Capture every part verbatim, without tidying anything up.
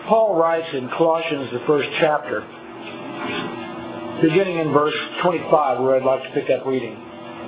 Paul writes in Colossians, the first chapter, beginning in verse twenty-five, where I'd like to pick up reading.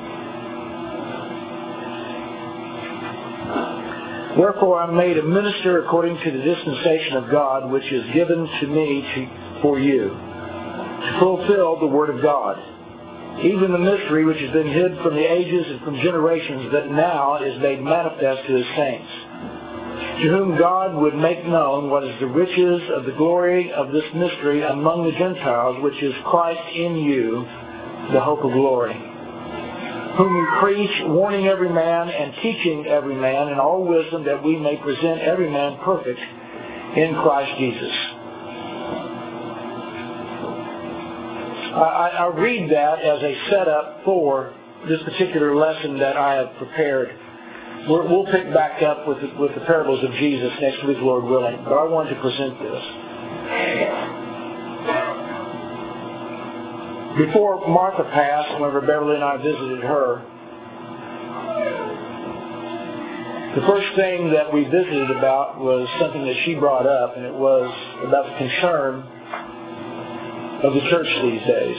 Wherefore I am made a minister according to the dispensation of God, which is given to me to, for you, to fulfill the word of God, even the mystery which has been hid from the ages and from generations, that now is made manifest to his saints, to whom God would make known what is the riches of the glory of this mystery among the Gentiles, which is Christ in you, the hope of glory, whom we preach, warning every man and teaching every man in all wisdom, that we may present every man perfect in Christ Jesus. I, I read that as a setup for this particular lesson that I have prepared. We're, we'll pick back up with the, with the parables of Jesus next week, Lord willing, but I wanted to present this. Before Martha passed, whenever Beverly and I visited her, the first thing that we visited about was something that she brought up, and it was about the concern of the church these days.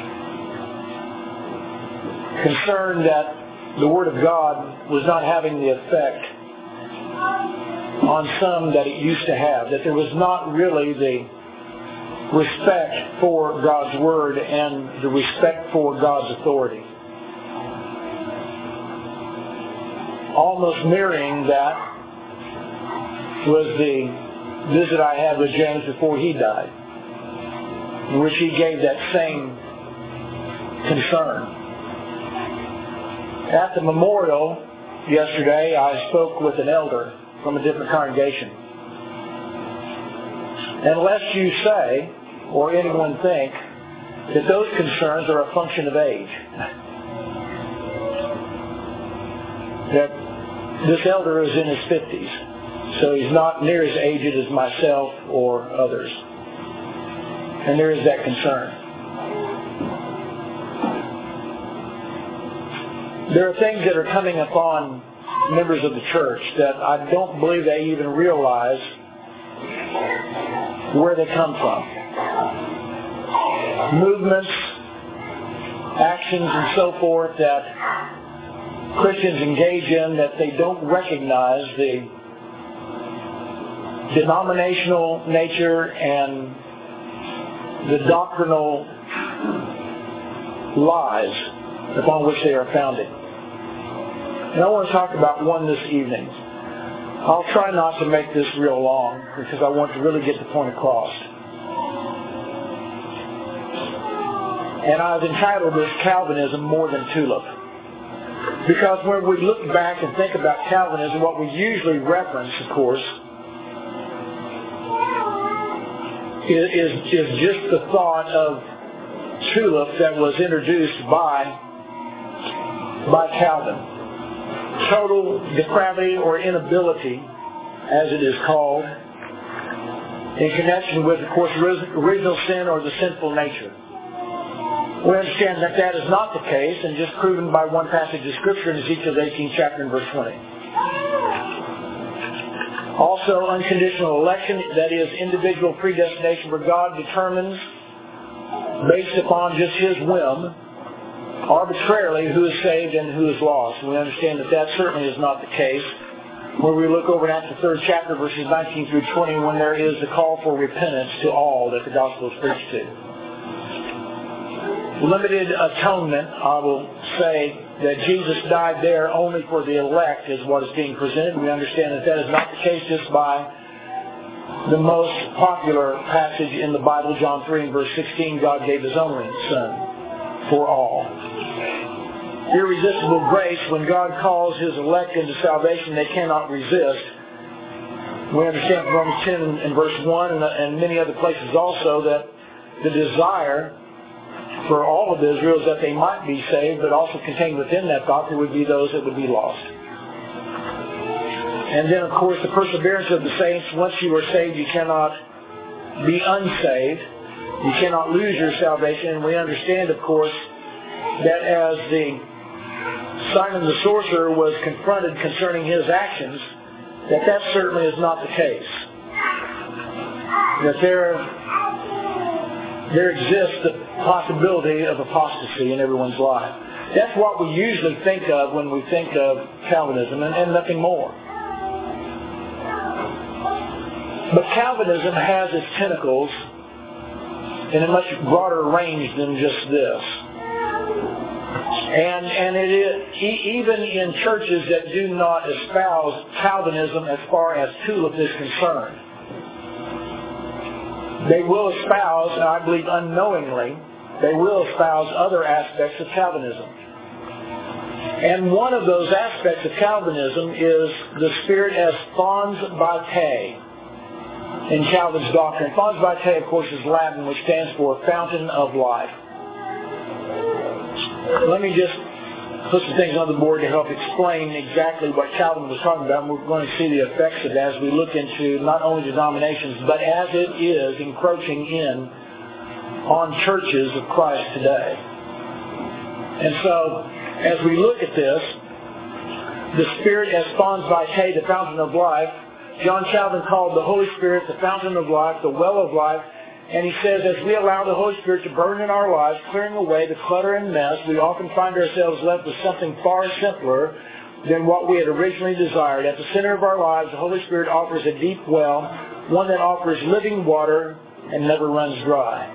Concern that the Word of God was not having the effect on some that it used to have, that there was not really the respect for God's Word and the respect for God's authority. Almost mirroring that was the visit I had with James before he died, in which he gave that same concern. At the memorial yesterday, I spoke with an elder from a different congregation. Unless you say, or anyone think, that those concerns are a function of age. That this elder is in his fifties, so he's not near as aged as myself or others. And there is that concern. There are things that are coming upon members of the church that I don't believe they even realize where they come from. Movements, actions, and so forth that Christians engage in that they don't recognize the denominational nature and the doctrinal lies upon which they are founded. And I want to talk about one this evening. I'll try not to make this real long because I want to really get the point across. And I've entitled this Calvinism More Than Tulip. Because when we look back and think about Calvinism, what we usually reference, of course, is, is, is just the thought of tulip that was introduced by, by Calvin. Total depravity or inability, as it is called, in connection with, of course, original sin or the sinful nature. We understand that that is not the case, and just proven by one passage of Scripture in Ezekiel's eighteenth chapter and verse twenty. Also, unconditional election, that is, individual predestination, where God determines, based upon just His whim, arbitrarily who is saved and who is lost. And we understand that that certainly is not the case. Where we look over at the third chapter, verses nineteen through twenty, when there is the call for repentance to all that the gospel is preached to. Limited atonement, I will say that Jesus died there only for the elect is what is being presented. We understand that that is not the case just by the most popular passage in the Bible, John three and verse sixteen, God gave His only Son for all. Irresistible grace, when God calls His elect into salvation, they cannot resist. We understand from Romans ten and verse one and, and many other places also that the desire for all of Israel is that they might be saved, but also contained within that thought there would be those that would be lost. And then, of course, the perseverance of the saints. Once you are saved, you cannot be unsaved. You cannot lose your salvation. And we understand, of course, that as the Simon the sorcerer was confronted concerning his actions, that that certainly is not the case. that there, there exists the possibility of apostasy in everyone's life. That's what we usually think of when we think of Calvinism, and, and nothing more. But Calvinism has its tentacles in a much broader range than just this. And, and it is, even in churches that do not espouse Calvinism as far as tulip is concerned, they will espouse, and I believe unknowingly, they will espouse other aspects of Calvinism. And one of those aspects of Calvinism is the Spirit as fons vitae in Calvin's doctrine. Fons vitae, of course, is Latin, which stands for fountain of life. Let me just put some things on the board to help explain exactly what Calvin was talking about. And we're going to see the effects of that as we look into not only denominations, but as it is encroaching in on churches of Christ today. And so, as we look at this, the Spirit as fons vitae, the fountain of life, John Calvin called the Holy Spirit the fountain of life, the well of life. And he says, as we allow the Holy Spirit to burn in our lives, clearing away the clutter and mess, we often find ourselves left with something far simpler than what we had originally desired. At the center of our lives, the Holy Spirit offers a deep well, one that offers living water and never runs dry.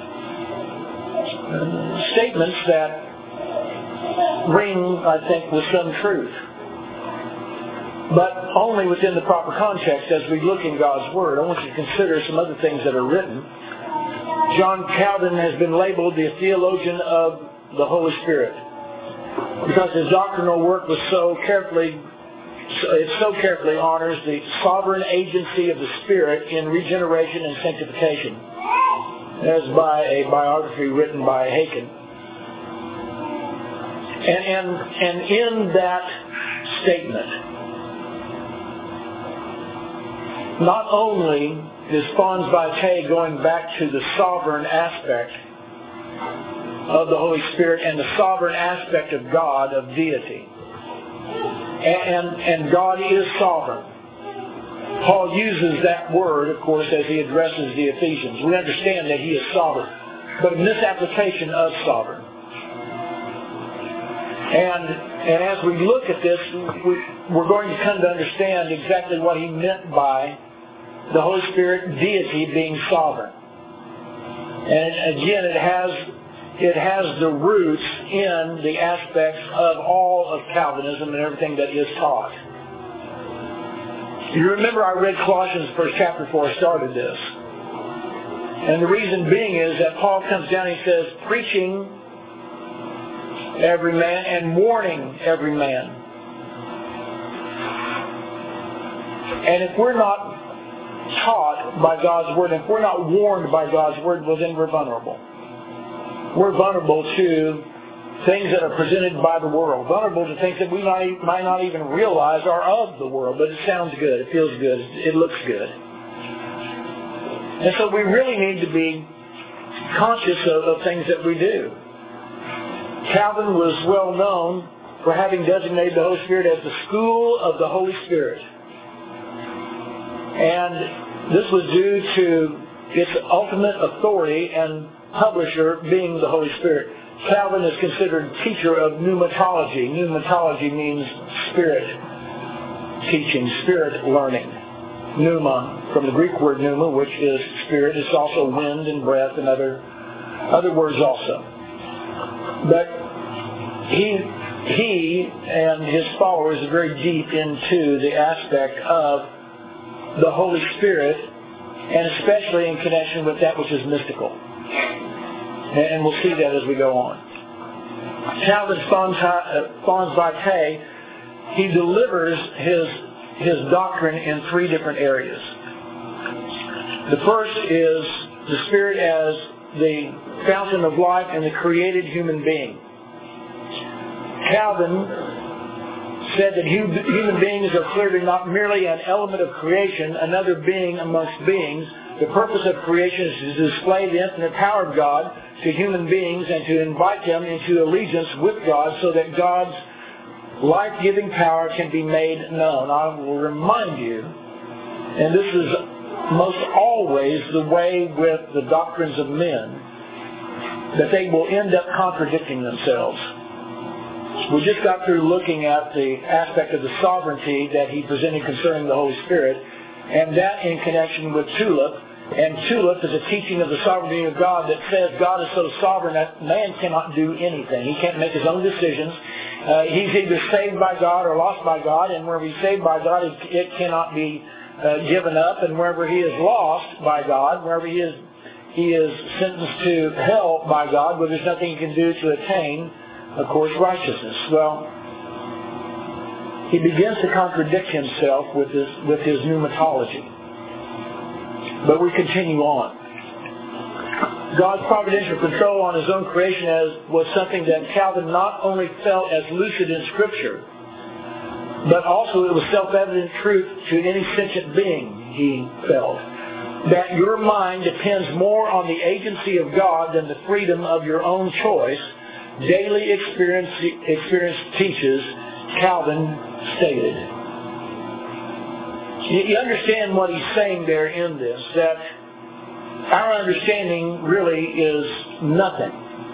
Statements that ring, I think, with some truth, but only within the proper context as we look in God's Word. I want you to consider some other things that are written. John Calvin has been labeled the theologian of the Holy Spirit because his doctrinal work was so carefully, it so carefully honors the sovereign agency of the Spirit in regeneration and sanctification, as by a biography written by Haken. And, and, and in that statement, not only is fons vitae going back to the sovereign aspect of the Holy Spirit and the sovereign aspect of God, of deity. And, and God is sovereign. Paul uses that word, of course, as he addresses the Ephesians. We understand that he is sovereign, but a misapplication of sovereign. And, and as we look at this, we, we're going to come to understand exactly what he meant by the Holy Spirit deity being sovereign. And again, it has, it has the roots in the aspects of all of Calvinism and everything that is taught. You remember I read Colossians, the first chapter, before I started this. And the reason being is that Paul comes down and he says, preaching every man and warning every man. And if we're not taught by God's Word, if we're not warned by God's Word, well then we're vulnerable. We're vulnerable to things that are presented by the world, vulnerable to things that we might, might not even realize are of the world, but it sounds good, it feels good, it looks good. And so we really need to be conscious of, of things that we do. Calvin was well known for having designated the Holy Spirit as the school of the Holy Spirit. And this was due to its ultimate authority and publisher being the Holy Spirit. Calvin is considered teacher of pneumatology. Pneumatology means spirit teaching, spirit learning. Pneuma, from the Greek word pneuma, which is spirit. It's also wind and breath and other, other words also. But he, he and his followers are very deep into the aspect of the Holy Spirit, and especially in connection with that which is mystical. And we'll see that as we go on. Calvin's fons vitae, he delivers his, his doctrine in three different areas. The first is the Spirit as the fountain of life and the created human being. Calvin said that human beings are clearly not merely an element of creation, another being amongst beings. The purpose of creation is to display the infinite power of God to human beings and to invite them into allegiance with God so that God's life-giving power can be made known. I will remind you, and this is most always the way with the doctrines of men, that they will end up contradicting themselves. We just got through looking at the aspect of the sovereignty that he presented concerning the Holy Spirit, and that in connection with TULIP. And TULIP is a teaching of the sovereignty of God that says God is so sovereign that man cannot do anything. He can't make his own decisions. Uh, he's either saved by God or lost by God, and wherever he's saved by God, it, it cannot be uh, given up, and wherever he is lost by God, wherever he is he is sentenced to hell by God, where there's nothing he can do to attain, of course, righteousness. Well, he begins to contradict himself with his, with his pneumatology. But we continue on. God's providential control on his own creation as, was something that Calvin not only felt as lucid in Scripture, but also it was self-evident truth to any sentient being, he felt. That your mind depends more on the agency of God than the freedom of your own choice, daily experience, experience teaches, Calvin stated. You, you understand what he's saying there in this, that our understanding really is nothing.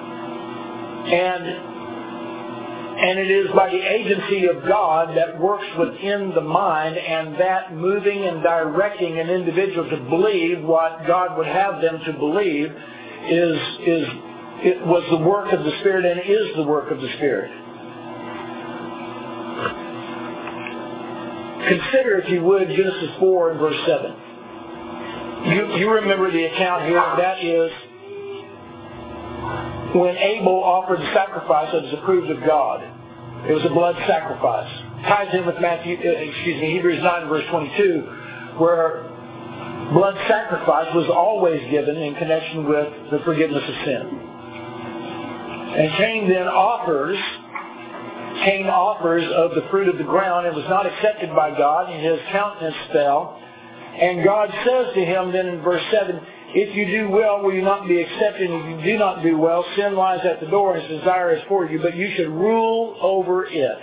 And And it is by the agency of God that works within the mind, and that moving and directing an individual to believe what God would have them to believe is, is it was the work of the Spirit and is the work of the Spirit. Consider, if you would, Genesis four and verse seven. You, you remember the account here, that is when Abel offered the sacrifice that was approved of God. It was a blood sacrifice. Ties in with Matthew, excuse me, Hebrews nine verse twenty-two, where blood sacrifice was always given in connection with the forgiveness of sin. And Cain then offers, Cain offers of the fruit of the ground. It was not accepted by God, and his countenance fell. And God says to him then in verse seven, if you do well, will you not be accepted? And if you do not do well, sin lies at the door and its desire is for you, but you should rule over it.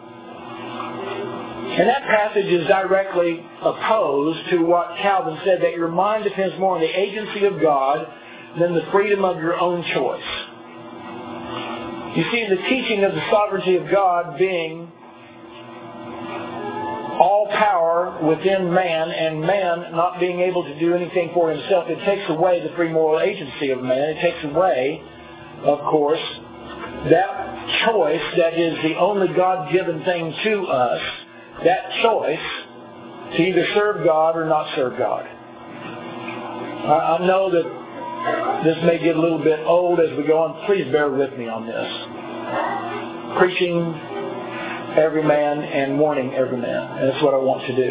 And that passage is directly opposed to what Calvin said, that your mind depends more on the agency of God than the freedom of your own choice. You see, the teaching of the sovereignty of God being all power within man, and man not being able to do anything for himself, it takes away the free moral agency of man. It takes away, of course, that choice that is the only God-given thing to us, that choice to either serve God or not serve God. I, I know that this may get a little bit old as we go on. Please bear with me on this. Preaching every man and warning every man. And that's what I want to do.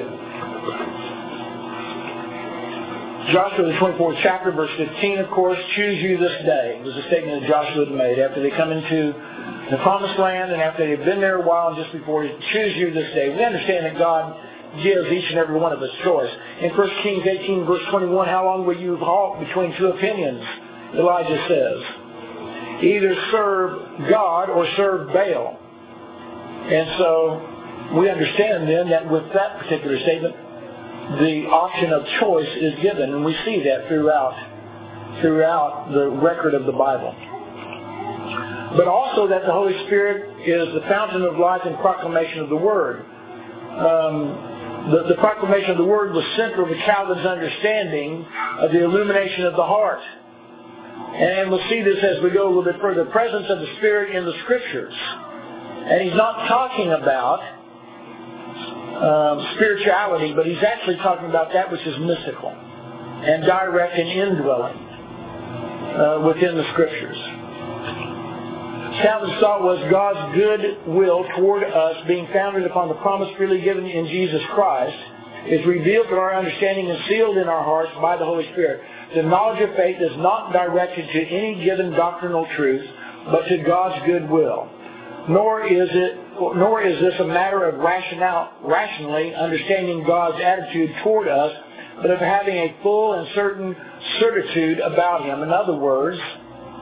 Joshua, the twenty-fourth chapter, verse fifteen, of course, choose you this day, was a statement that Joshua had made after they come into the promised land and after they've been there a while and just before, choose you this day. We understand that God gives each and every one of us choice. In First Kings eighteen, verse twenty-one, how long will you halt between two opinions? Elijah says, either serve God or serve Baal. And so we understand then that with that particular statement, the option of choice is given, and we see that throughout throughout the record of the Bible. But also that the Holy Spirit is the fountain of life and proclamation of the Word. Um, the, the proclamation of the Word was central to Calvin's understanding of the illumination of the heart. And we'll see this as we go a little bit further. The presence of the Spirit in the Scriptures. And he's not talking about um, spirituality, but he's actually talking about that which is mystical and direct and indwelling uh, within the Scriptures. Calvin's thought was God's good will toward us, being founded upon the promise freely given in Jesus Christ, is revealed to our understanding and sealed in our hearts by the Holy Spirit. The knowledge of faith is not directed to any given doctrinal truth, but to God's good will. Nor is it, nor is this a matter of rational, rationally understanding God's attitude toward us, but of having a full and certain certitude about Him. In other words,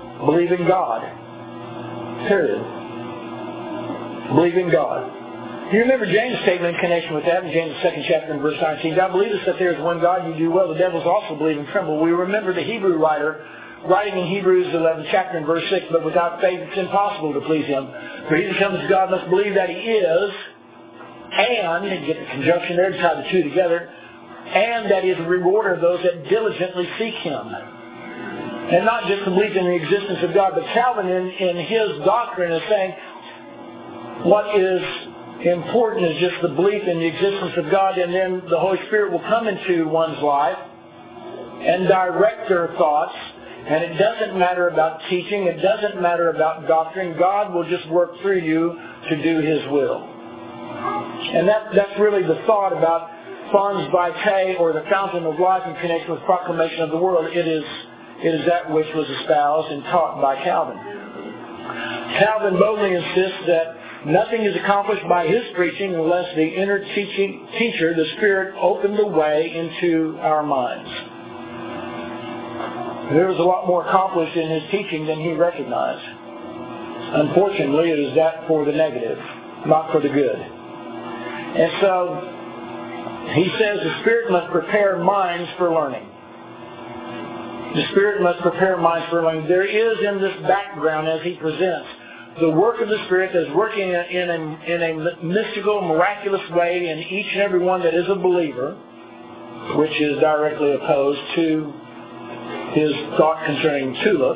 believe in God. Period. Believe in God. You remember James' statement in connection with that in James' second chapter and verse nineteen. Thou believest that there is one God, you do well. The devils also believe and tremble. We remember the Hebrew writer writing in Hebrews eleventh chapter and verse six, but without faith it's impossible to please Him. For he that comes to God must believe that He is, and, and get the conjunction there to tie the two together, and that He is a rewarder of those that diligently seek Him. And not just the belief in the existence of God, but Calvin in, in his doctrine is saying what is important is just the belief in the existence of God, and then the Holy Spirit will come into one's life and direct their thoughts. And it doesn't matter about teaching. It doesn't matter about doctrine. God will just work through you to do His will. And that, that's really the thought about Fons Vitae, or the fountain of life, in connection with proclamation of the world. It is, it is that which was espoused and taught by Calvin. Calvin boldly insists that nothing is accomplished by his preaching unless the inner teaching, teacher, the Spirit, opened the way into our minds. There was a lot more accomplished in his teaching than he recognized. Unfortunately, it is that for the negative, not for the good. And so, he says the Spirit must prepare minds for learning. The Spirit must prepare minds for learning. There is in this background, as he presents, the work of the Spirit that is working in a, in a mystical, miraculous way in each and every one that is a believer, which is directly opposed to his thought concerning Tulip.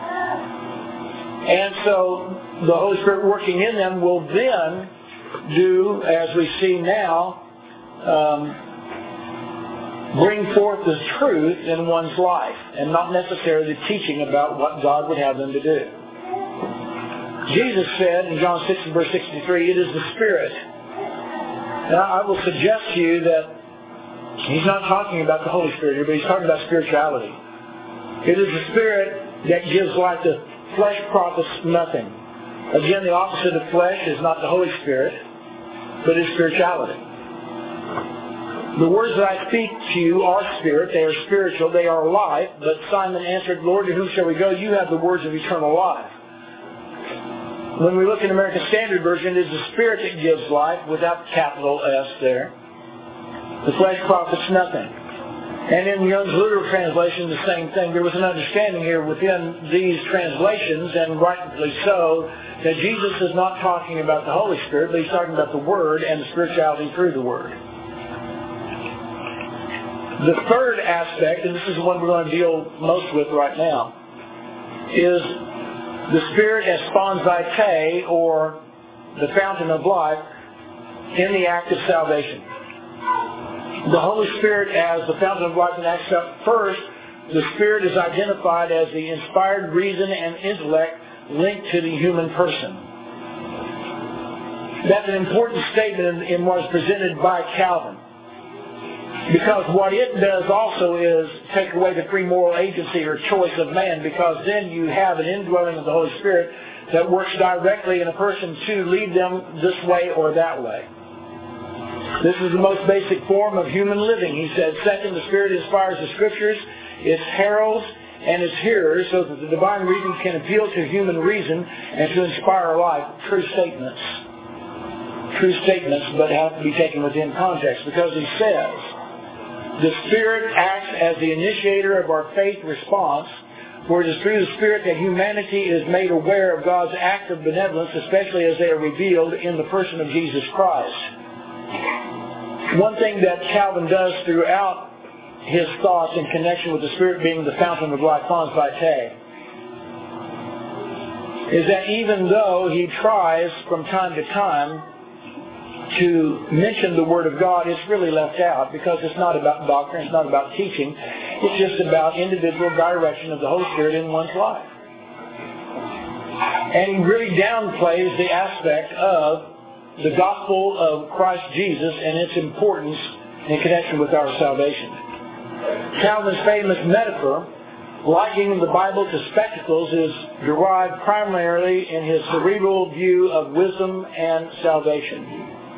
And so the Holy Spirit working in them will then do, as we see now, um, bring forth the truth in one's life, and not necessarily the teaching about what God would have them to do. Jesus said in John six and verse sixty-three, it is the Spirit. And I will suggest to you that he's not talking about the Holy Spirit here, but he's talking about spirituality. It is the Spirit that gives life. The flesh profits nothing. Again, the opposite of flesh is not the Holy Spirit, but is spirituality. The words that I speak to you are spirit, they are spiritual, they are life. But Simon answered, Lord, to whom shall we go? You have the words of eternal life. When we look in American Standard Version, it is the Spirit that gives life, without capital S there. The flesh profits nothing. And in Young's literal translation, the same thing. There was an understanding here within these translations, and rightly so, that Jesus is not talking about the Holy Spirit, but he's talking about the Word and the spirituality through the Word. The third aspect, and this is the one we're going to deal most with right now, is the Spirit as Fons Vitae, or the fountain of life, in the act of salvation. The Holy Spirit as the fountain of life in Acts. First, the Spirit is identified as the inspired reason and intellect linked to the human person. That's an important statement in, in what is presented by Calvin. Because what it does also is take away the free moral agency or choice of man, because then you have an indwelling of the Holy Spirit that works directly in a person to lead them this way or that way. This is the most basic form of human living, he said. Second, the Spirit inspires the Scriptures, its heralds, and its hearers, so that the divine reason can appeal to human reason and to inspire life. True statements. True statements, but have to be taken within context, because he says, the Spirit acts as the initiator of our faith response, for it is through the Spirit that humanity is made aware of God's act of benevolence, especially as they are revealed in the person of Jesus Christ. One thing that Calvin does throughout his thoughts in connection with the Spirit being the fountain of life, Fons Vitae, is that even though he tries from time to time to mention the Word of God, it's really left out, because it's not about doctrine, it's not about teaching, it's just about individual direction of the Holy Spirit in one's life. And he really downplays the aspect of the gospel of Christ Jesus and its importance in connection with our salvation. Calvin's famous metaphor, likening the Bible to spectacles, is derived primarily in his cerebral view of wisdom and salvation.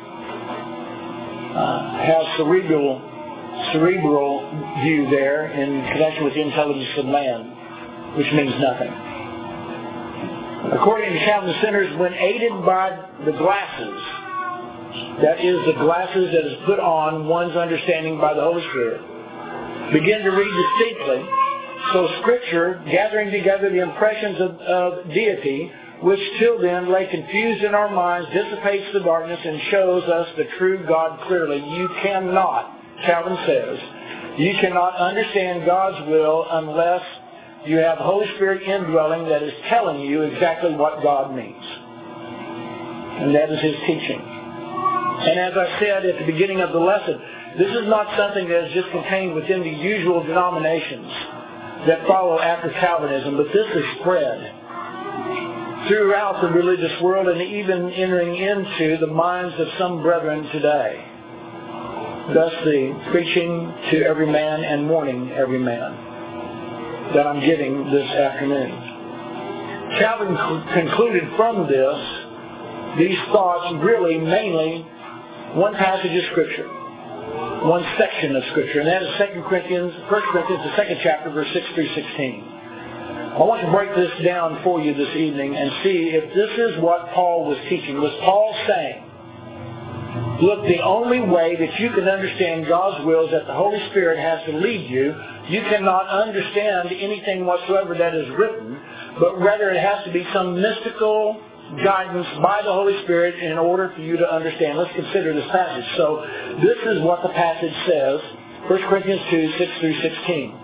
Uh, has cerebral, cerebral view there in connection with the intelligence of man, which means nothing. According to Calvin's sinners, when aided by the glasses, That is the glasses that is put on one's understanding by the Holy Spirit. Begin to read distinctly. So Scripture, gathering together the impressions of, of deity, which till then lay confused in our minds, dissipates the darkness and shows us the true God clearly. You cannot, Calvin says, you cannot understand God's will unless you have the Holy Spirit indwelling that is telling you exactly what God means. And that is His teaching. And as I said at the beginning of the lesson, this is not something that is just contained within the usual denominations that follow after Calvinism, but this is spread throughout the religious world and even entering into the minds of some brethren today. Thus the preaching to every man and warning every man that I'm giving this afternoon. Calvin concluded from this, these thoughts really mainly one passage of Scripture, one section of Scripture, and that is Second Corinthians, First Corinthians, the second chapter, verse six through sixteen. I want to break this down for you this evening and see if this is what Paul was teaching. Was Paul saying, look, the only way that you can understand God's will is that the Holy Spirit has to lead you. You cannot understand anything whatsoever that is written, but rather it has to be some mystical guidance by the Holy Spirit in order for you to understand. Let's consider this passage. So this is what the passage says, First Corinthians two, six through sixteen.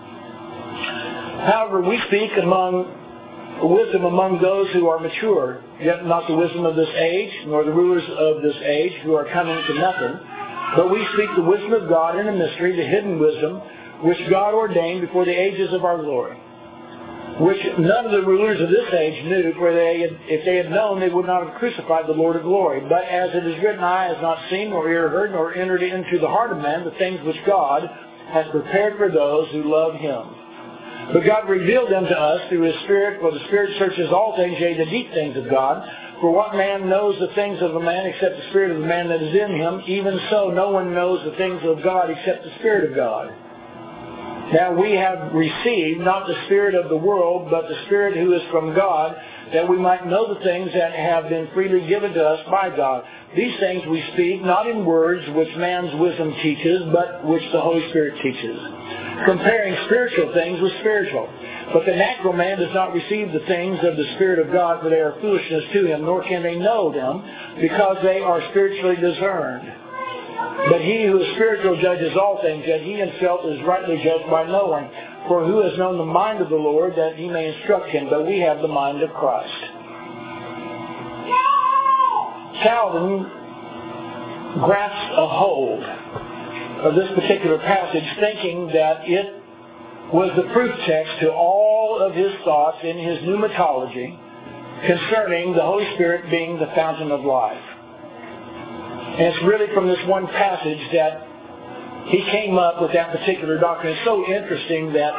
However, we speak among wisdom among those who are mature, yet not the wisdom of this age, nor the rulers of this age who are coming to nothing. But we speak the wisdom of God in a mystery, the hidden wisdom, which God ordained before the ages of our glory, which none of the rulers of this age knew, for they had, if they had known, they would not have crucified the Lord of glory. But as it is written, eye has not seen, nor ear heard, nor entered into the heart of man the things which God has prepared for those who love Him. But God revealed them to us through His Spirit, for the Spirit searches all things, yea, the deep things of God. For what man knows the things of a man except the Spirit of the man that is in him? Even so, no one knows the things of God except the Spirit of God. Now we have received not the spirit of the world, but the Spirit who is from God, that we might know the things that have been freely given to us by God. These things we speak, not in words which man's wisdom teaches, but which the Holy Spirit teaches, comparing spiritual things with spiritual. But the natural man does not receive the things of the Spirit of God, for they are foolishness to him, nor can they know them, because they are spiritually discerned. But he who is spiritual judges all things, yet he himself is rightly judged by no one. For who has known the mind of the Lord, that he may instruct him? But we have the mind of Christ. Calvin grasps a hold of this particular passage, thinking that it was the proof text to all of his thoughts in his pneumatology concerning the Holy Spirit being the fountain of life. And it's really from this one passage that he came up with that particular doctrine. It's so interesting that,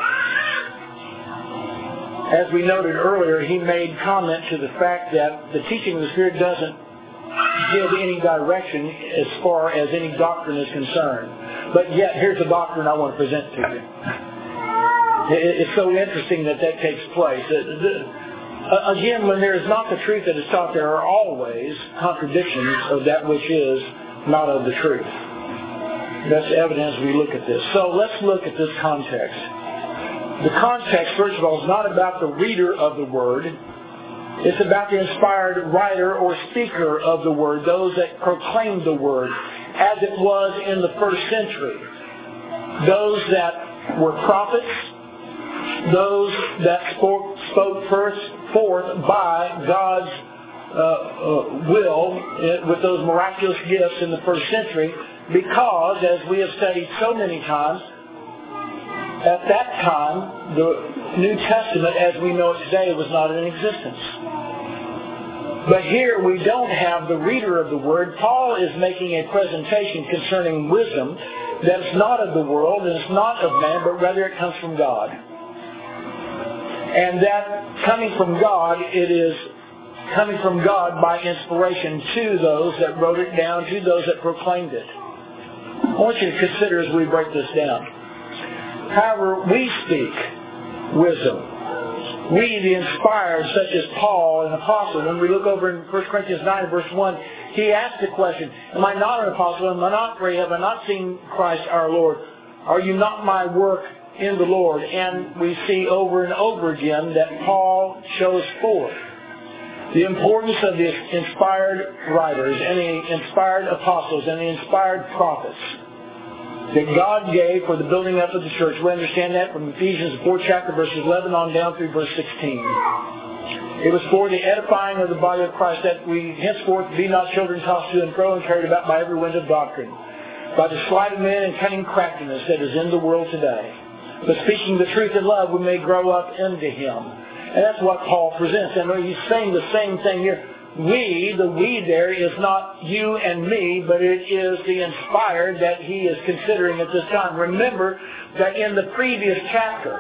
as we noted earlier, he made comment to the fact that the teaching of the Spirit doesn't give any direction as far as any doctrine is concerned. But yet, here's a doctrine I want to present to you. It's so interesting that that takes place. Again, when there is not the truth that is taught, there are always contradictions of that which is not of the truth. That's evident as we look at this. So let's look at this context. The context, first of all, is not about the reader of the Word. It's about the inspired writer or speaker of the Word, those that proclaimed the Word, as it was in the first century. Those that were prophets, those that spoke, spoke first forth by God's uh, uh, will uh, with those miraculous gifts in the first century, because, as we have studied so many times, at that time, the New Testament, as we know it today, was not in existence. But here we don't have the reader of the Word. Paul is making a presentation concerning wisdom that is not of the world and it's not of man, but rather it comes from God. And that coming from God, it is coming from God by inspiration to those that wrote it down, to those that proclaimed it. I want you to consider as we break this down. However, we speak wisdom we, the inspired, such as Paul, an apostle, when we look over in First Corinthians nine, verse one, he asked the question, am I not an apostle? Am I not free? Have I not seen Christ our Lord? Are you not my work in the Lord? And we see over and over again that Paul shows forth the importance of the inspired writers and the inspired apostles and the inspired prophets that God gave for the building up of the church. We understand that from Ephesians fourth chapter, verses eleven on down through verse sixteen. It was for the edifying of the body of Christ that we henceforth be not children tossed to and fro and carried about by every wind of doctrine, by the sleight of men and cunning craftiness that is in the world today. But speaking the truth in love, we may grow up into Him. And that's what Paul presents. And he's saying the same thing here. We, the we there, is not you and me, but it is the inspired that he is considering at this time. Remember that in the previous chapter,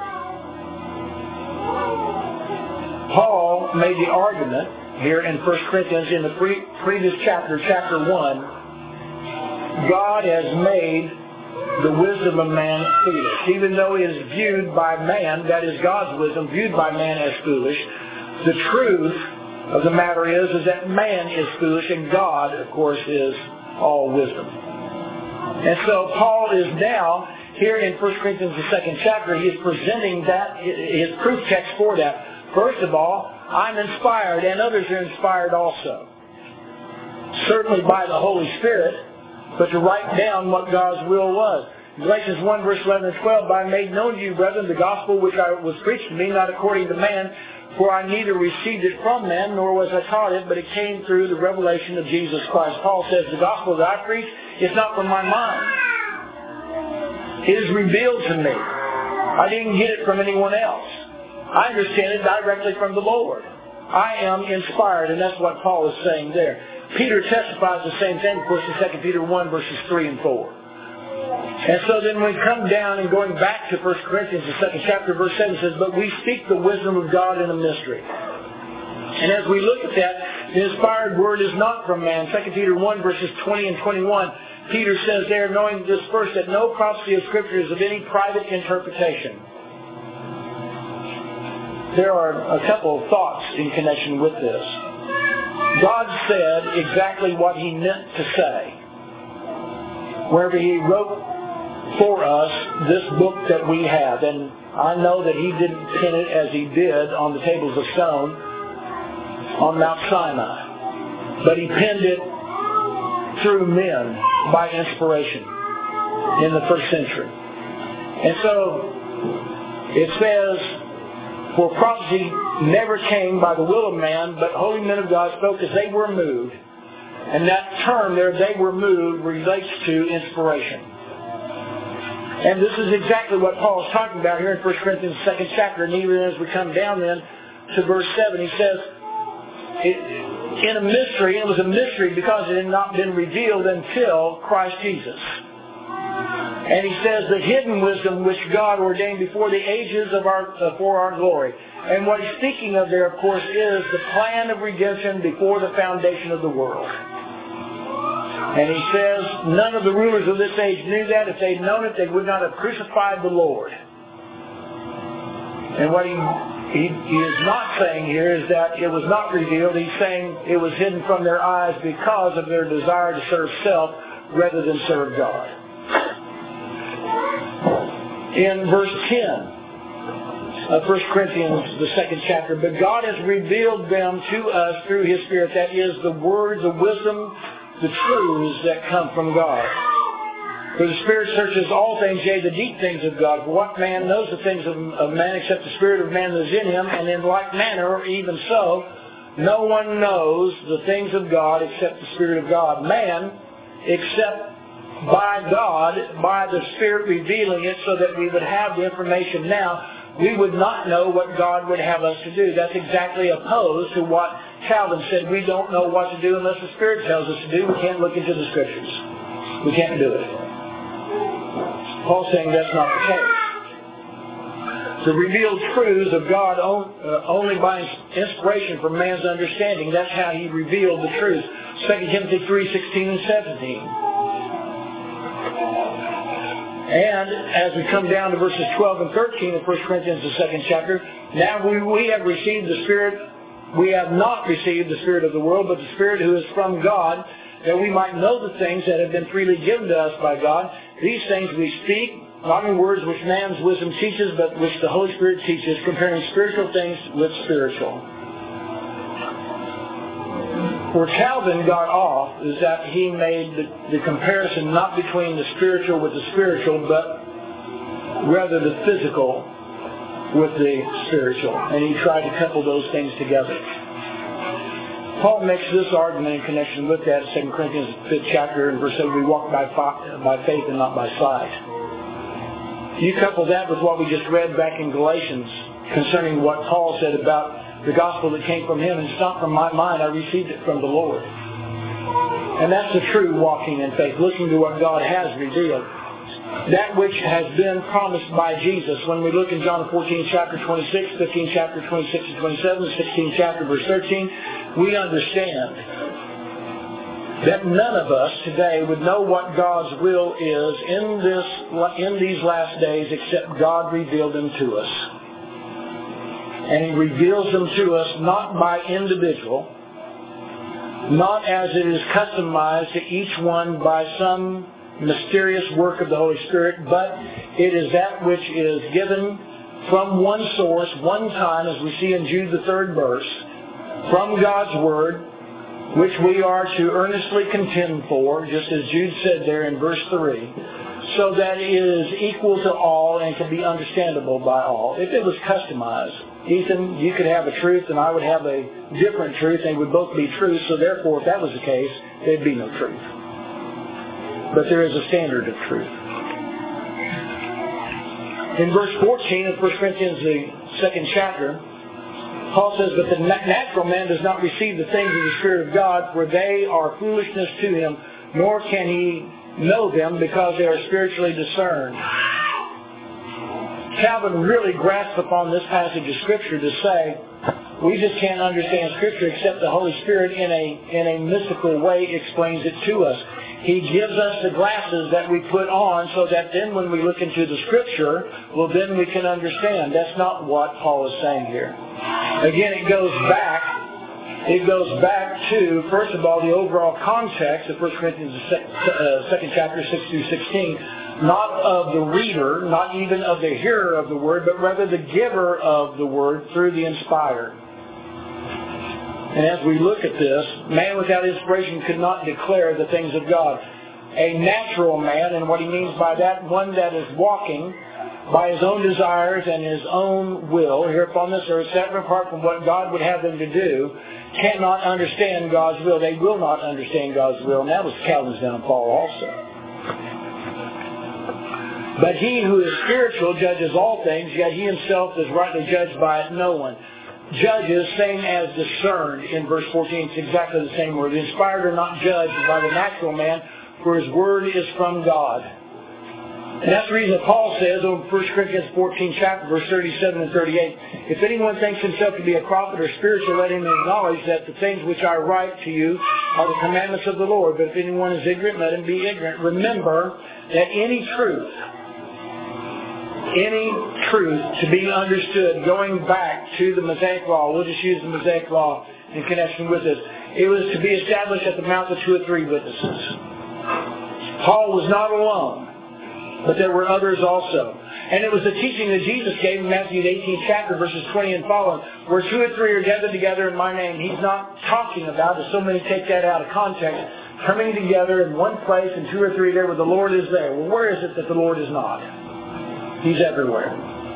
Paul made the argument here in First Corinthians in the pre- previous chapter, chapter one, God has made the wisdom of man foolish. Even though it is viewed by man, that is God's wisdom, viewed by man as foolish, the truth of the matter is, is that man is foolish and God, of course, is all wisdom. And so Paul is now, here in First Corinthians, the second chapter, he is presenting that, his proof text for that. First of all, I'm inspired, and others are inspired also. Certainly by the Holy Spirit, but to write down what God's will was. Galatians one, verse eleven and twelve, I made known to you, brethren, the gospel which I was preached to me, not according to man, for I neither received it from man, nor was I taught it, but it came through the revelation of Jesus Christ. Paul says, the gospel that I preach is not from my mind. It is revealed to me. I didn't get it from anyone else. I understand it directly from the Lord. I am inspired, and that's what Paul is saying there. Peter testifies the same thing, of course, in Second Peter one, verses three and four. And so then we come down and going back to First Corinthians, the second chapter, verse seven says, but we speak the wisdom of God in a mystery. And as we look at that, the inspired word is not from man. Second Peter one, verses twenty and twenty-one, Peter says there, knowing this first, that no prophecy of Scripture is of any private interpretation. There are a couple of thoughts in connection with this. God said exactly what He meant to say. Wherever He wrote for us this book that we have. And I know that He didn't pen it as He did on the tables of stone on Mount Sinai. But He penned it through men by inspiration in the first century. And so it says, for prophecy never came by the will of man, but holy men of God spoke as they were moved. And that term there, they were moved, relates to inspiration. And this is exactly what Paul is talking about here in First Corinthians second chapter. And even as we come down then to verse seven, he says, it, in a mystery, it was a mystery because it had not been revealed until Christ Jesus. And he says, the hidden wisdom which God ordained before the ages of our, uh, for our glory. And what he's speaking of there, of course, is the plan of redemption before the foundation of the world. And he says, none of the rulers of this age knew that. If they'd known it, they would not have crucified the Lord. And what he, he, he is not saying here is that it was not revealed. He's saying it was hidden from their eyes because of their desire to serve self rather than serve God. In verse ten of First Corinthians, the second chapter, but God has revealed them to us through His Spirit. That is the word, the wisdom, the truths that come from God. For the Spirit searches all things, yea, the deep things of God. For what man knows the things of, of man except the Spirit of man that is in him? And in like manner, even so, no one knows the things of God except the Spirit of God. Man, except by God, by the Spirit revealing it so that we would have the information now, we would not know what God would have us to do. That's exactly opposed to what Calvin said. We don't know what to do unless the Spirit tells us to do. We can't look into the Scriptures. We can't do it. Paul's saying that's not the case. The revealed truths of God only by inspiration from man's understanding. That's how He revealed the truth. Second Timothy three, sixteen and seventeen. And as we come down to verses twelve and thirteen of First Corinthians, the second chapter, now we, we have received the Spirit, we have not received the Spirit of the world, but the Spirit who is from God, that we might know the things that have been freely given to us by God. These things we speak, not in words which man's wisdom teaches, but which the Holy Spirit teaches, comparing spiritual things with spiritual. Where Calvin got off is that he made the, the comparison not between the spiritual with the spiritual, but rather the physical with the spiritual. And he tried to couple those things together. Paul makes this argument in connection with that in Second Corinthians fifth chapter and verse seven, we walk by, by faith and not by sight. You couple that with what we just read back in Galatians concerning what Paul said about the gospel that came from him, and it's not from my mind, I received it from the Lord. And that's the true walking in faith, looking to what God has revealed. That which has been promised by Jesus. When we look in John fourteen, chapter twenty-six, fifteen, chapter twenty-six and twenty-seven, sixteen, chapter verse thirteen, we understand that none of us today would know what God's will is in this in these last days except God revealed them to us. And He reveals them to us not by individual, not as it is customized to each one by some mysterious work of the Holy Spirit, but it is that which is given from one source, one time, as we see in Jude the third verse, from God's Word, which we are to earnestly contend for, just as Jude said there in verse three, so that it is equal to all and can be understandable by all. If it was customized, Ethan, you could have a truth and I would have a different truth and they would both be true, so therefore if that was the case, there'd be no truth. But there is a standard of truth. In verse fourteen of First Corinthians, the second chapter, Paul says, but the natural man does not receive the things of the Spirit of God, for they are foolishness to him, nor can he know them because they are spiritually discerned. Calvin really grasped upon this passage of Scripture to say, we just can't understand Scripture except the Holy Spirit in a, in a mystical way explains it to us. He gives us the glasses that we put on so that then when we look into the Scripture, well then we can understand. That's not what Paul is saying here. Again, it goes back, it goes back to, first of all, the overall context of First Corinthians second chapter, six through sixteen. Not of the reader, not even of the hearer of the Word, but rather the giver of the Word through the inspired. And as we look at this, man without inspiration could not declare the things of God. A natural man, and what he means by that, one that is walking by his own desires and his own will here upon this earth, separate apart from what God would have them to do, cannot understand God's will. They will not understand God's will. And that was Calvin's downfall also. But he who is spiritual judges all things, yet he himself is rightly judged by no one. Judges, same as discerned in verse fourteen. It's exactly the same word. The inspired are not judged by the natural man, for his word is from God. And that's the reason Paul says in First Corinthians fourteen, chapter, verse thirty-seven and thirty-eight, if anyone thinks himself to be a prophet or spiritual, let him acknowledge that the things which I write to you are the commandments of the Lord. But if anyone is ignorant, let him be ignorant. Remember that any truth, any truth to be understood going back to the Mosaic Law, we'll just use the Mosaic Law in connection with this, it was to be established at the mouth of two or three witnesses. Paul was not alone, but there were others also. And it was the teaching that Jesus gave in Matthew the eighteenth chapter, verses twenty and following, where two or three are gathered together in my name. He's not talking about, as so many take that out of context, coming together in one place and two or three there where the Lord is there. Well, where is it that the Lord is not? He's everywhere.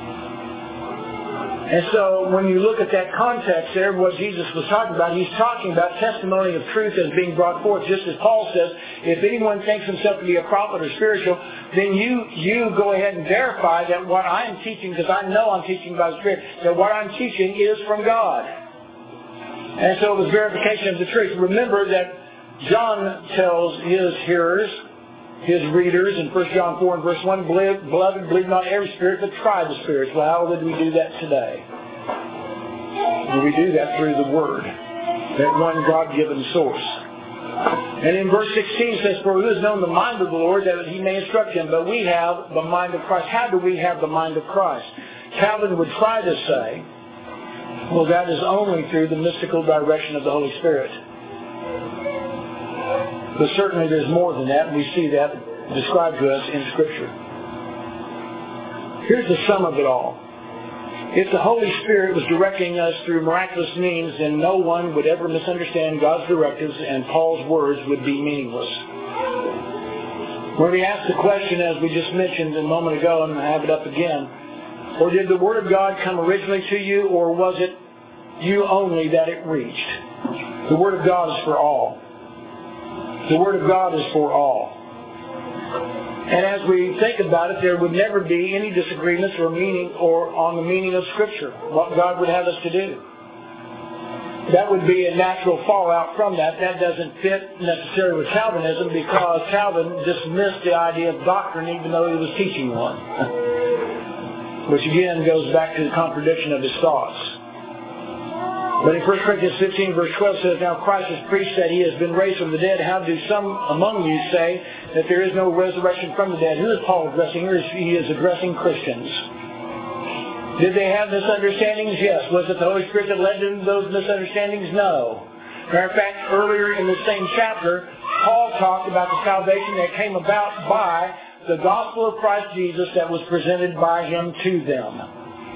And so when you look at that context there, what Jesus was talking about, he's talking about testimony of truth as being brought forth. Just as Paul says, if anyone thinks himself to be a prophet or spiritual, then you, you go ahead and verify that what I'm teaching, because I know I'm teaching by the Spirit, that what I'm teaching is from God. And so it was verification of the truth. Remember that John tells his hearers, his readers in First John four and verse one, beloved, believe not every spirit, but try the spirits. Well, how would we do that today? Well, we do that through the Word, that one God-given source. And in verse sixteen it says, for who has known the mind of the Lord that he may instruct him? But we have the mind of Christ. How do we have the mind of Christ? Calvin would try to say, well, that is only through the mystical direction of the Holy Spirit. But certainly there's more than that, and we see that described to us in Scripture. Here's the sum of it all. If the Holy Spirit was directing us through miraculous means, then no one would ever misunderstand God's directives, and Paul's words would be meaningless. When we ask the question, as we just mentioned a moment ago, and I have it up again, or did the Word of God come originally to you, or was it you only that it reached? The Word of God is for all. The Word of God is for all. And as we think about it, there would never be any disagreements or meaning or on the meaning of Scripture, what God would have us to do. That would be a natural fallout from that. That doesn't fit necessarily with Calvinism, because Calvin dismissed the idea of doctrine even though he was teaching one. Which again goes back to the contradiction of his thoughts. But in First Corinthians fifteen, verse twelve says, now Christ has preached that he has been raised from the dead. How do some among you say that there is no resurrection from the dead? Who is Paul addressing here? He is addressing Christians. Did they have misunderstandings? Yes. Was it the Holy Spirit that led them to those misunderstandings? No. Matter of fact, earlier in the same chapter, Paul talked about the salvation that came about by the gospel of Christ Jesus that was presented by him to them.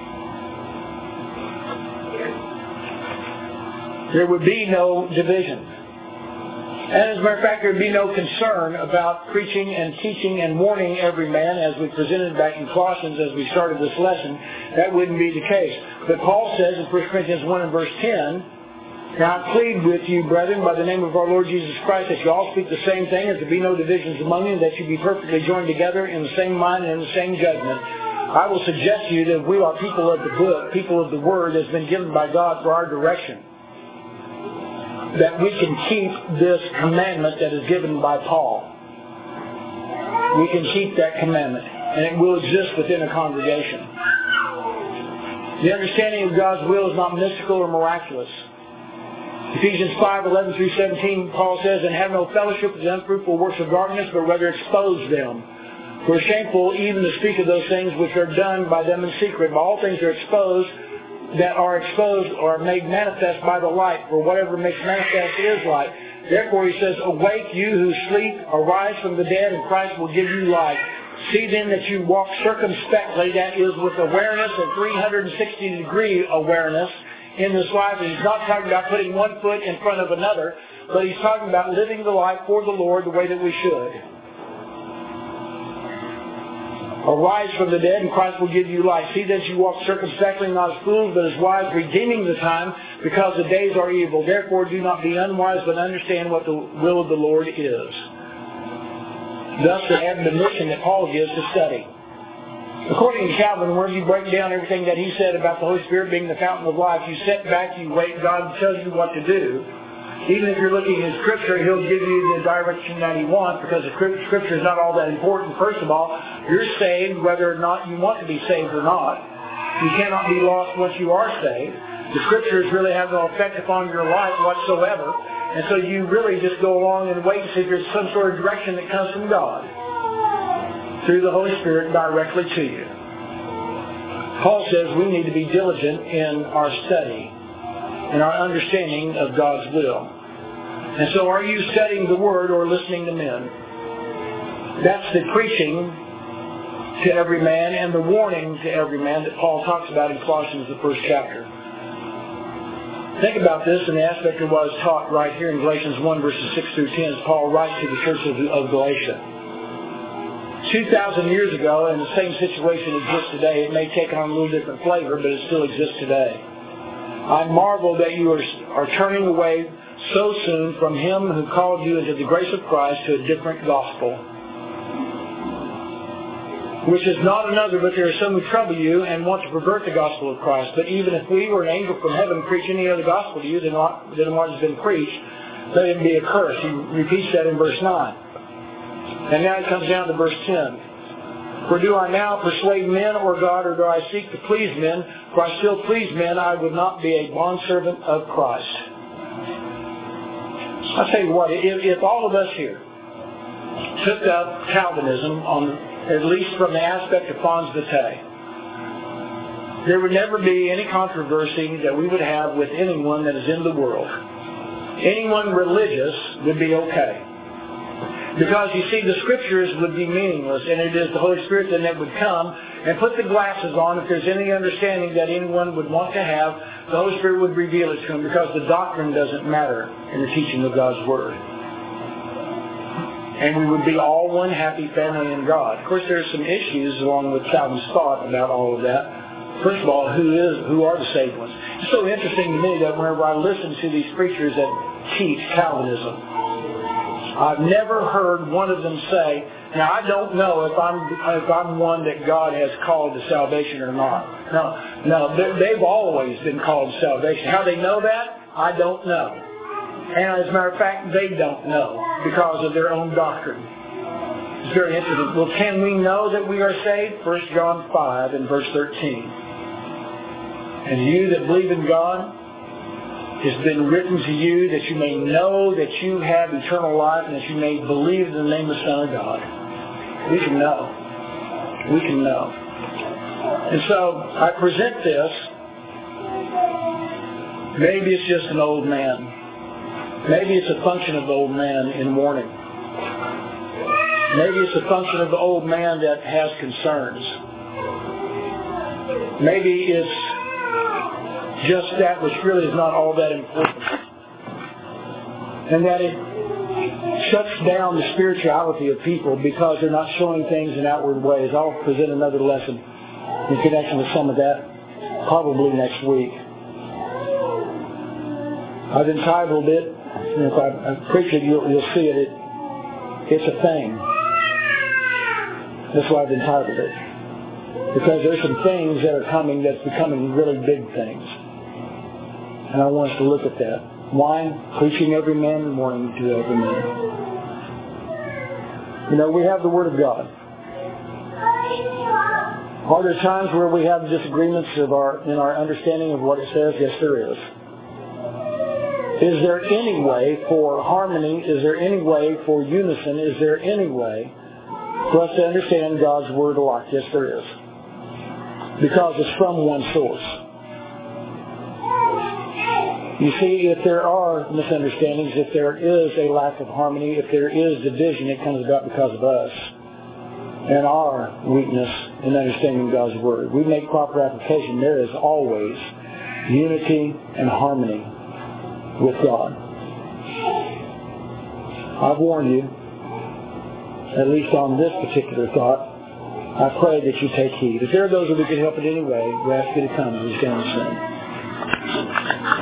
There would be no division. And as a matter of fact, there would be no concern about preaching and teaching and warning every man, as we presented back in Colossians as we started this lesson. That wouldn't be the case. But Paul says in First Corinthians one and verse ten, now I plead with you, brethren, by the name of our Lord Jesus Christ, that you all speak the same thing, and there be no divisions among you, that you be perfectly joined together in the same mind and in the same judgment. I will suggest to you that we are people of the book, people of the Word that's been given by God for our direction, that we can keep this commandment that is given by Paul. We can keep that commandment, and it will exist within a congregation. The understanding of God's will is not mystical or miraculous. Ephesians five, eleven through seventeen, Paul says, and have no fellowship with the unfruitful works of darkness, but rather expose them. For it's shameful even to speak of those things which are done by them in secret. But all things are exposed, that are exposed or made manifest by the light, for whatever makes manifest is light. Therefore he says, awake you who sleep, arise from the dead, and Christ will give you light. See then that you walk circumspectly, that is with awareness, a three hundred sixty degree awareness in this life. And he's not talking about putting one foot in front of another, but he's talking about living the life for the Lord the way that we should. Arise from the dead, and Christ will give you light. See that you walk circumspectly, not as fools, but as wise, redeeming the time, because the days are evil. Therefore do not be unwise, but understand what the will of the Lord is. Thus the admonition that Paul gives to study. According to Calvin, where you break down everything that he said about the Holy Spirit being the fountain of life, you sit back, you wait, God tells you what to do. Even if you're looking at Scripture, He'll give you the direction that He wants, because the Scripture is not all that important. First of all, you're saved whether or not you want to be saved or not. You cannot be lost once you are saved. The Scriptures really have no effect upon your life whatsoever. And so you really just go along and wait and see if there's some sort of direction that comes from God through the Holy Spirit directly to you. Paul says we need to be diligent in our study and our understanding of God's will. And so are you studying the Word or listening to men? That's the preaching to every man and the warning to every man that Paul talks about in Colossians, the first chapter. Think about this in the aspect of what is taught right here in Galatians one, verses six through ten, as Paul writes to the church of, of Galatia. two thousand years ago, and the same situation exists today. It may take on a little different flavor, but it still exists today. I marvel that you are, are turning away so soon from Him who called you into the grace of Christ to a different gospel, which is not another, but there are some who trouble you and want to pervert the gospel of Christ. But even if we or an angel from heaven preach any other gospel to you than what, than what has been preached, let him be accursed. He repeats that in verse nine. And now it comes down to verse ten. For do I now persuade men or God, or do I seek to please men? For I still please men, I would not be a bondservant of Christ. I'll tell you what, if, if all of us here took up Calvinism, on at least from the aspect of Pons Vitae, there would never be any controversy that we would have with anyone that is in the world. Anyone religious would be okay. Because, you see, the Scriptures would be meaningless, and it is the Holy Spirit then that would come and put the glasses on. If there's any understanding that anyone would want to have, the Holy Spirit would reveal it to them, because the doctrine doesn't matter in the teaching of God's Word. And we would be all one happy family in God. Of course, there's some issues along with Calvin's thought about all of that. First of all, who is, who are the saved ones? It's so interesting to me that whenever I listen to these preachers that teach Calvinism, I've never heard one of them say, now I don't know if I'm if I'm one that God has called to salvation or not. No, no, they've always been called to salvation. How they know that, I don't know. And as a matter of fact, they don't know because of their own doctrine. It's very interesting. Well, can we know that we are saved? First John five and verse thirteen. And you that believe in God, it's been written to you that you may know that you have eternal life and that you may believe in the name of the Son of God. We can know. We can know. And so I present this. Maybe it's just an old man. Maybe it's a function of the old man in mourning. Maybe it's a function of the old man that has concerns. Maybe it's just that which really is not all that important. And that it shuts down the spirituality of people because they're not showing things in outward ways. I'll present another lesson in connection with some of that probably next week. I've entitled it, and if I, I preach it, you'll, you'll see it, it, it's a thing. That's why I've entitled it. Because there's some things that are coming that's becoming really big things. And I want us to look at that. Why? Preaching every man and warning to every man. You know, we have the Word of God. Are there times where we have disagreements of our, in our understanding of what it says? Yes, there is. Is there any way for harmony? Is there any way for unison? Is there any way for us to understand God's Word alike? Yes, there is. Because it's from one source. You see, if there are misunderstandings, if there is a lack of harmony, if there is division, it comes about because of us and our weakness in understanding God's Word. We make proper application. There is always unity and harmony with God. I've warned you, at least on this particular thought. I pray that you take heed. If there are those that we can help in any way, we ask you to come and stand and sing.